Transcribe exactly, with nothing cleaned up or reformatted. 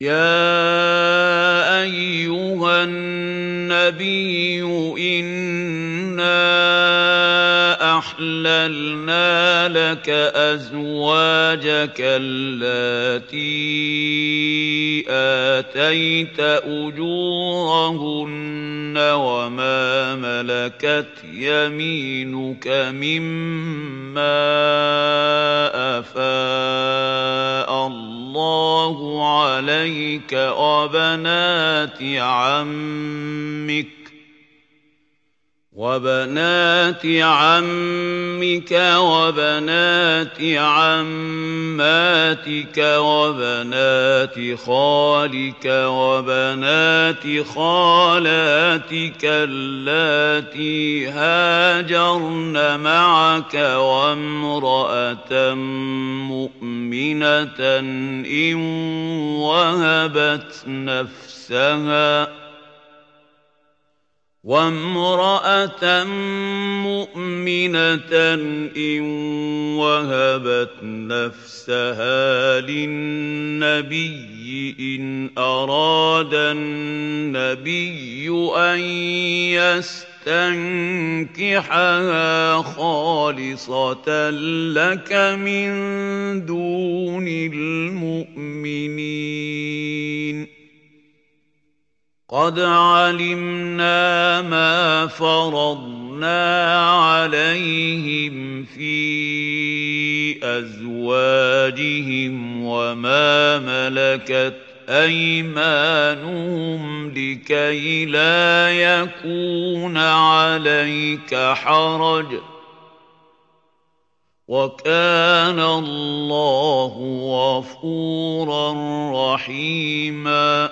يَا أَيُّهَا النَّبِيُّ إِنَّا أَحْلَلْنَا لَكَ أَزْوَاجَكَ اللَّاتِي آتَيْتَ أُجُورَهُنَّ وَمَا مَلَكَتْ يَمِينُكَ مِمَّا أَفَاءَ اللَّهُ عَلَيْكَ وَبَنَاتِ عَمِّكَ وَبَنَاتِ عَمِّكَ وَبَنَاتِ عَمَّاتِكَ وَبَنَاتِ خَالِكَ وَبَنَاتِ خَالَاتِكَ اللَّاتِي هَاجَرْنَ مَعَكَ وَامْرَأَةً مُّؤْمِنَةً إِن وَهَبَتْ نَفْسَهَا وَامْرَأَةً مُّؤْمِنَةً إِن وَهَبَتْ نَفْسَهَا لِلنَّبِيِّ إِنْ أَرَادَ النَّبِيُّ أَن يَسْتَنكِحَهَا خَالِصَةً لَّكَ مِن دُونِ الْمُؤْمِنِينَ. قَدْ عَلِمْنَا مَا فَرَضْنَا عَلَيْهِمْ فِي أَزْوَاجِهِمْ وَمَا مَلَكَتْ أَيْمَانُهُمْ لِكَيْ لَا يَكُونَ عَلَيْكَ حَرَجٌ ۗ وَكَانَ اللَّهُ غَفُورًا رَّحِيمًا.